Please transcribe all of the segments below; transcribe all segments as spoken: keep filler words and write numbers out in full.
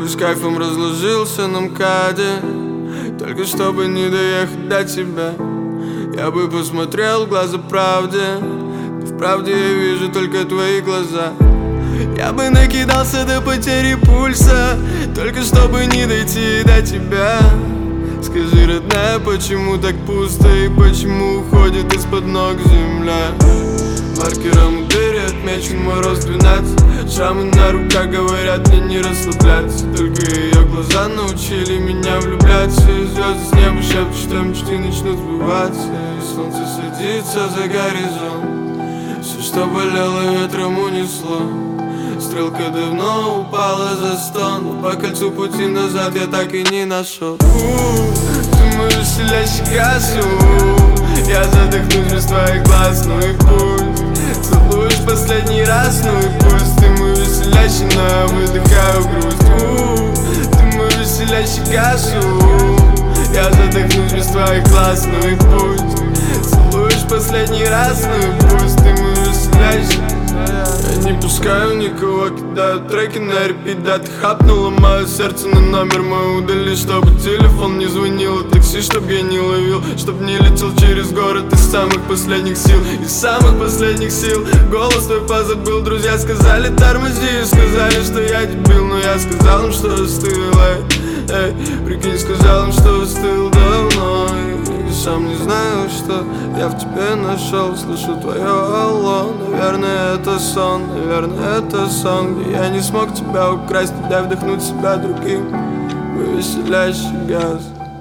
бы с кайфом разложился на МКАДе, только чтобы не доехать до тебя. Я бы посмотрел в глаза правде, но в правде я вижу только твои глаза. Я бы накидался до потери пульса, только чтобы не дойти до тебя. Скажи, родная, почему так пусто и почему уходит из-под ног земля? Маркером у двери отмечен мороз двенадцать. Шрамы на руках говорят мне не расслабляться. Только ее глаза научили меня влюбляться. И звезды с неба шепчут, что мечты начнут сбываться. И солнце садится за горизонт. Все, что болело, ветром унесло. Стрелка давно упала за стон, но по кольцу пути назад я так и не нашел. Ты мой веселящий газ, я задохнусь без твоих глаз, ну и пусть целуешь последний раз, ну и пусть. Ты мой веселящий, но я выдыхаю грусть. Ты мой веселящий газ, я задохнусь без твоих глаз, ну и пусть целуешь последний раз, ну и пусть. Ты мой веселящий. Я не пускаю никого, кидаю треки на репит. Да, ты хапнула мое сердце, на номер мой удали, чтобы телефон не звонил, и такси, чтоб я не ловил, чтоб не летел через город из самых последних сил. Из самых последних сил голос твой позабыл. Друзья сказали тормози, сказали, что я дебил, но я сказал им, что остыл. Эй, эй, прикинь, сказал им, что остыл давно. И сам не знаю, что я в тебе нашел. Слышу твое алло, наверное это сон, наверное это сон, где я не смог тебя украсть, не дай вдохнуть себя другим. Мой веселящий газ.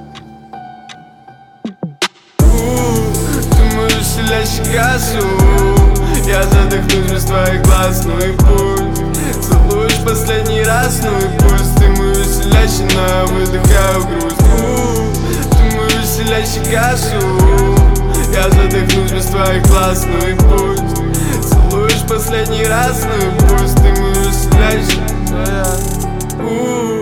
Ты мой веселящий газ, я задохнусь без твоих глаз, ну и пусть целуешь последний раз, ну и пусть. Ты мой веселящий, но я выдыхаю грусть. Ты мой веселящий газ, я задохнусь без твоих глаз, ну и пусть целуешь последний раз, ну и пусть. Ты мой веселящий, yeah.